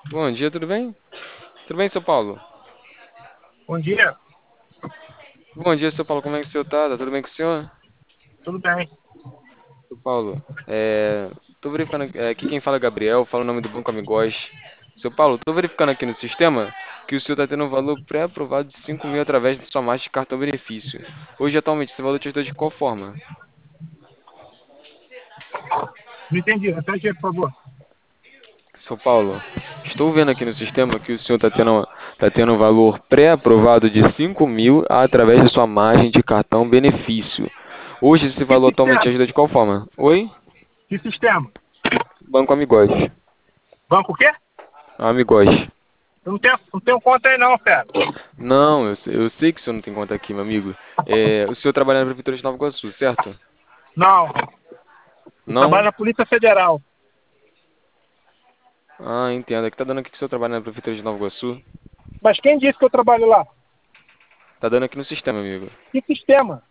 Bom dia, tudo bem? Tudo bem, seu Paulo? Bom dia, Bom dia, seu Paulo, como é que o senhor tá? Tá tudo bem com o senhor? tudo bem? Seu Paulo, tô verificando, aqui quem fala é Gabriel, fala o nome do Banco Amigos. Seu Paulo, tô verificando aqui no sistema que o senhor tá tendo um valor pré-aprovado de 5 mil através da sua marcha de cartão benefício. Hoje, atualmente, esse valor te ajuda de qual forma? Não entendi, repete aí, por favor. Seu Paulo, estou vendo aqui no sistema que o senhor tá tendo um valor pré-aprovado de 5 mil através da sua margem de cartão benefício. Hoje esse Que valor atualmente te sistema? ajuda de qual forma? Oi? Que sistema? Banco Amigos. Banco o quê? Amigos. Eu não tenho conta aí não, fera. Não, eu sei que o senhor não tem conta aqui, meu amigo. O senhor trabalha na Prefeitura de Nova Iguaçu, certo? Não, eu trabalho Não? na Polícia Federal. Ah, entendo. Aqui tá dando aqui que o senhor trabalha na Prefeitura de Nova Iguaçu. Mas quem disse que eu trabalho lá? Tá dando aqui no sistema, amigo. Que sistema?